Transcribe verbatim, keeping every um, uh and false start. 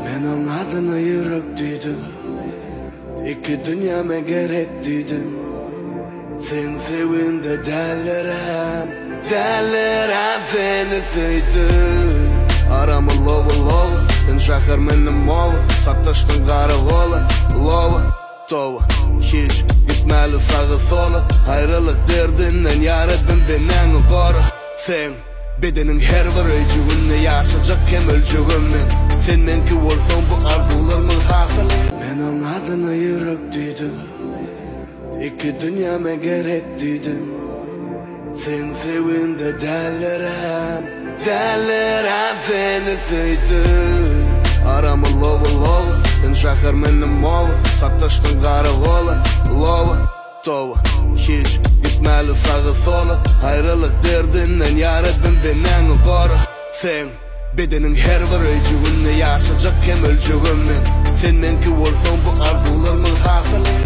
Ben onun adına yürek dedim, iki dünyama gerek dedim. Sen sevinde delirem, delirem seni sevdim. Aramı lova lova, sen şahır menim mova. Saktaştın karakola, lova, tova. Hiç gitmeli sağı sola, ayrılık derdinden yaradın beni koru. Sen bedenin her bir öcüğünle yaşayacakken ölçüğümle. Sen menki olsan bu arzularımın hasılı. Ben onun adına yürek dedim, iki dünyama gerek dedim. Sen sevinde delirem, delirem seni sevdim. Aramı lova lova, sen şahır menim mova. Saktaştın karakola, lova, tova. Hiç gitmeli sağı sola, ayrılık derdinden yaradın beni koru. Sen bedenin her bir öcüğünle yaşayacakken ölçüğümle. Sen menki olsan bu arzu